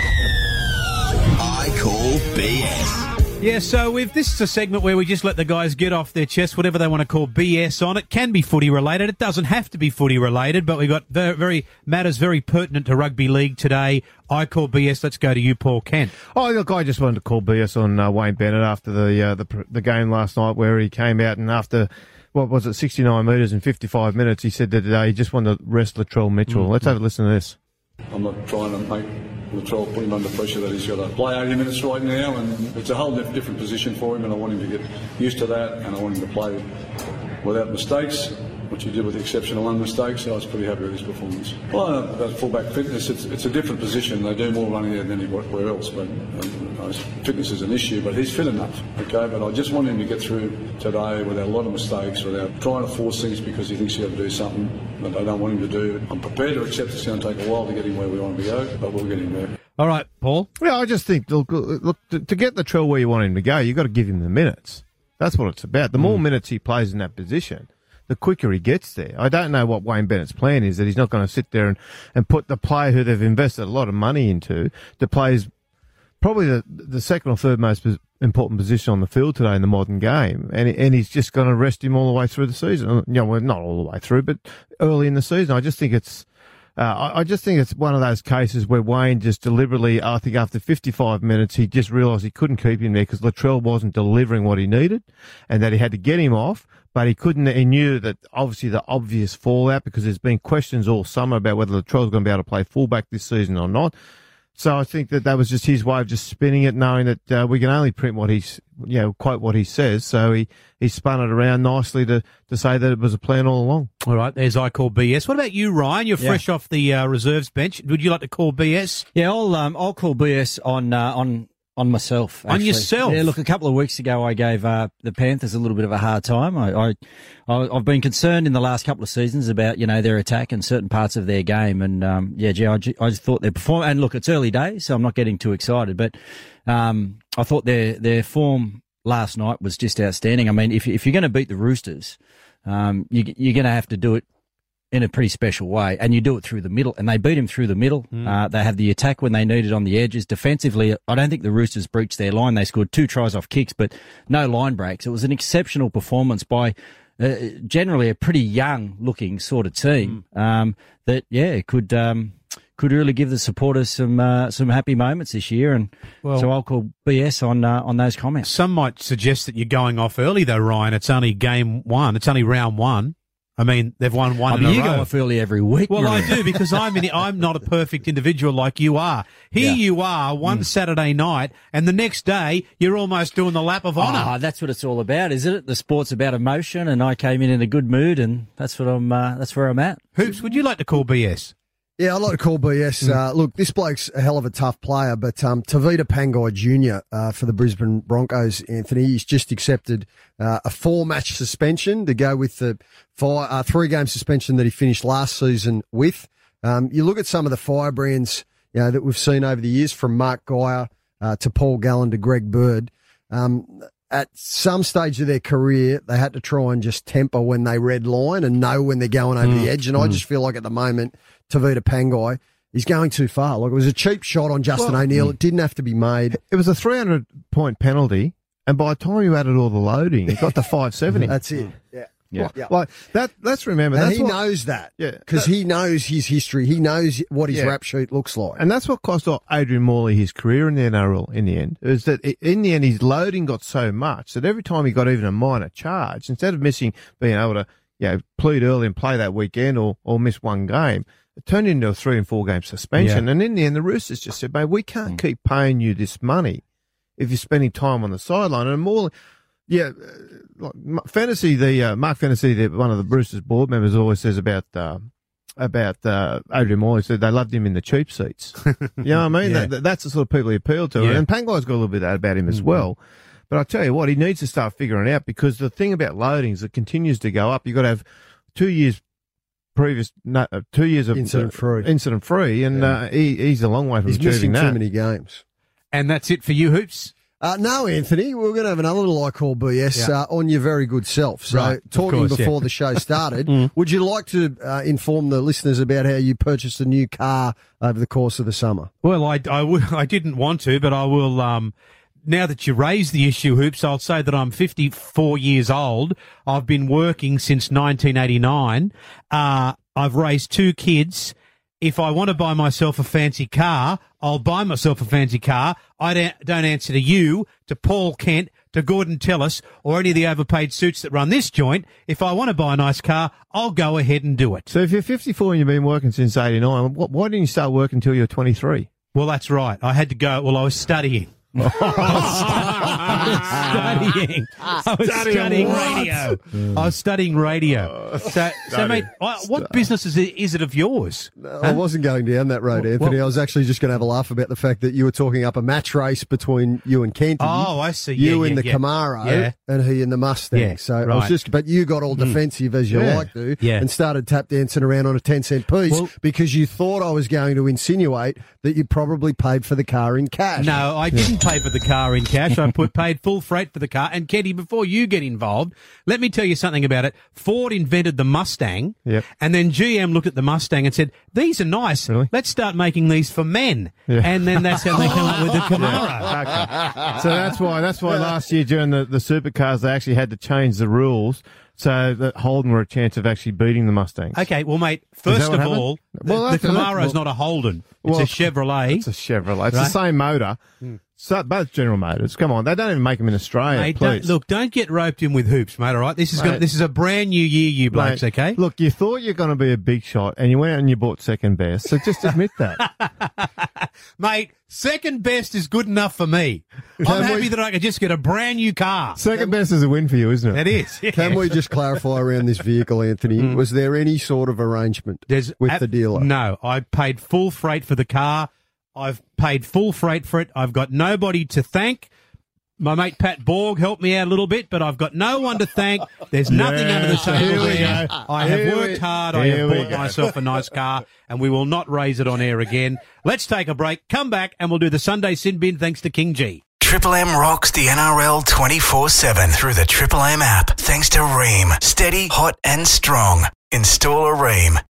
I Call B S. Yeah, so we've, this is a segment where we just let the guys get off their chest, whatever they want to call B S on it. Can be footy related. It doesn't have to be footy related, but we've got very, very matters very pertinent to rugby league today. I call B S. Let's go to you, Paul Kent. Oh, look, I just wanted to call B S on uh, Wayne Bennett after the, uh, the the game last night where he came out and after, what was it, sixty-nine metres in fifty-five minutes, he said that uh, he just wanted to rest Latrell Mitchell. Mm-hmm. Let's have a listen to this. I'm not trying to make Latrell put him under pressure that he's got to play eighty minutes right now, and it's a whole different position for him, and I want him to get used to that, and I want him to play without mistakes, which he did with the exception of one mistake, so I was pretty happy with his performance. Well, about fullback fitness, it's, it's a different position. They do more running there than anywhere else, but um, his fitness is an issue, but he's fit enough, okay? But I just want him to get through today without a lot of mistakes, without trying to force things because he thinks he's got to do something that I don't want him to do. I'm prepared to accept it's going to take a while to get him where we want him to go, but we'll get him there. All right, Paul. Yeah, I just think, look, look to, to get Latrell where you want him to go, you've got to give him the minutes. That's what it's about. The more minutes he plays in that position, the quicker he gets there. I don't know what Wayne Bennett's plan is, that he's not going to sit there and, and put the player who they've invested a lot of money into, that plays probably the, the second or third most important position on the field today in the modern game, and and he's just going to rest him all the way through the season. You know, well, not all the way through, but early in the season. I just think it's, uh, I, I just think it's one of those cases where Wayne just deliberately, I think after fifty-five minutes, he just realised he couldn't keep him there because Latrell wasn't delivering what he needed, and that he had to get him off. But he couldn't, he knew that obviously the obvious fallout, because there's been questions all summer about whether Latrell's going to be able to play fullback this season or not. So I think that that was just his way of just spinning it, knowing that uh, we can only print what he's, you know, quote what he says. So he, he spun it around nicely to, to say that it was a plan all along. All right, there's I call B S. What about you, Ryan? You're Yeah. fresh off the uh, reserves bench. Would you like to call B S? Yeah, I'll um, I'll call B S on uh, on on myself. On actually. yourself? Yeah, look, a couple of weeks ago I gave uh, the Panthers a little bit of a hard time. I, I, I I've been concerned in the last couple of seasons about, you know, their attack and certain parts of their game, and um, yeah, gee, I, ju- I just thought their perform. And look, it's early days, so I'm not getting too excited, but um, I thought their their form last night was just outstanding. I mean, if if you're going to beat the Roosters, um, you, you're going to have to do it in a pretty special way, and you do it through the middle. And they beat him through the middle. Mm. Uh, they have the attack when they need it on the edges. Defensively, I don't think the Roosters breached their line. They scored two tries off kicks, but no line breaks. It was an exceptional performance by uh, generally a pretty young-looking sort of team mm. um, that, yeah, could. Um, could really give the supporters some uh, some happy moments this year, and well, so I'll call B S on uh, on those comments. Some might suggest that you're going off early, though, Ryan. It's only game one. It's only round one. I mean, they've won one I in mean, a you row. go off early every week. Well, I really. do, because I'm in, I'm not a perfect individual like you are. Here Yeah. you are, one Mm. Saturday night, and the next day you're almost doing the lap of honour. Ah, that's what it's all about, isn't it? The sport's about emotion, and I came in in a good mood, and that's what I'm. Uh, that's where I'm at. Hoops, would you like to call B S? Yeah, I'd like to call B S. Uh, look, this bloke's a hell of a tough player, but um, Tavita Pangai Junior uh, for the Brisbane Broncos, Anthony, he's just accepted uh, a four-match suspension to go with the five, uh, three-game suspension that he finished last season with. Um, you look at some of the firebrands you know, that we've seen over the years, from Mark Geyer uh, to Paul Gallen to Greg Bird. Um, at some stage of their career, they had to try and just temper when they red line and know when they're going over Mm. the edge. And I Mm. just feel like at the moment, Tavita Pangai, he's going too far. Like, it was a cheap shot on Justin Well, O'Neill. It didn't have to be made. It was a three hundred point penalty, and by the time you added all the loading, it got to five seventy. That's it. Yeah. Yeah. Yeah. Like that. Let's remember. And that's he what, knows that. Yeah. Because he knows his history. He knows what his Yeah. rap sheet looks like. And that's what cost Adrian Morley his career in the N R L in the end, is that in the end his loading got so much that every time he got even a minor charge, instead of missing, being able to, you know, plead early and play that weekend or, or miss one game, it turned into a three and four game suspension. Yeah. And in the end, the Roosters just said, mate, we can't keep paying you this money if you're spending time on the sideline. And Morley, yeah, uh, like M- Fantasy, the uh, Mark Fantasy, the, one of the Roosters board members, always says about uh, about uh, Adrian Morley, said they loved him in the cheap seats. You know what I mean? Yeah. That, that's the sort of people he appealed to. Yeah. And Pangai's got a little bit of that about him as Mhm. well. But I tell you what, he needs to start figuring it out, because the thing about loadings, it continues to go up. You've got to have two years previous, no, uh, two years of Incident free. incident free, and Yeah. uh, he, he's a long way from He's achieving missing that. too many games. And that's it for you, Hoops? Uh, no, Anthony, we're going to have another little I call B S Yeah. uh, on your very good self. So, Right, of talking course, before yeah. the show started, Mm. would you like to uh, inform the listeners about how you purchased a new car over the course of the summer? Well, I, I, w- I didn't want to, but I will. Um, now that you raised the issue, Hoops, I'll say that I'm fifty-four years old. I've been working since nineteen eighty-nine. Uh, I've raised two kids. If I want to buy myself a fancy car, I'll buy myself a fancy car. I don't, don't answer to you, to Paul Kent, to Gordon Tellis, or any of the overpaid suits that run this joint. If I want to buy a nice car, I'll go ahead and do it. So if you're fifty-four and you've been working since eighty-nine, wh- why didn't you start working until you were twenty-three? Well, that's right. I had to go. Well, I was studying. I was studying. I was Studying studying what? radio. I was studying radio. So, so study. mate, I- what business is it, is it of yours? I wasn't going down that road, Anthony. I was actually just going to have a laugh about the fact that you were talking up a match race between you and Kenton. Oh, I see. You Yeah, in yeah, the yeah. Camaro Yeah. and he in the Mustang. Yeah, so I was right. just, but you got all defensive as you Yeah. like to, Yeah. and started tap dancing around on a ten cent piece Well- because you thought I was going to insinuate that you probably paid for the car in cash. No, I didn't pay for the car in cash. I put paid full freight for the car. And Kenny, before you get involved, let me tell you something about it. Ford invented the Mustang, Yep. and then G M looked at the Mustang and said, "These are nice. Really? Let's start making these for men." Yeah. And then that's how they come up with the Camaro. Okay. So that's why that's why last year during the, the supercars they actually had to change the rules so that Holden were a chance of actually beating the Mustangs. Okay, well, mate, Is that first what of happened? all, Well, the, the that's- Camaro's well- not a Holden. It's well, a Chevrolet. It's a Chevrolet. It's Right? the same motor. So both General Motors. Come on, they don't even make them in Australia. Mate, don't, please. look, don't get roped in with hoops, mate, all right? This is Mate. gonna, this is a brand new year, you blokes, Mate, okay? Look, you thought you're going to be a big shot, and you went out and you bought second best. So just admit that. Mate, second best is good enough for me. I'm Can happy we- that I could just get a brand new car. Second best is a win for you, isn't it? It is. Yeah. Can we just clarify around this vehicle, Anthony? Was there any sort of arrangement There's with ab- the dealer? No, I paid full freight for the car. I've paid full freight for it. I've got nobody to thank. My mate Pat Borg helped me out a little bit, but I've got no one to thank. There's nothing Yeah, under the table here we there. go. I have Here worked we- hard. I here have we bought go. myself a nice car, and we will not raise it on air again. Let's take a break, come back, and we'll do the Sunday Sin Bin thanks to King G. Triple M rocks the N R L twenty-four seven through the Triple M app. Thanks to Ream. Steady, hot and strong. Install a Ream.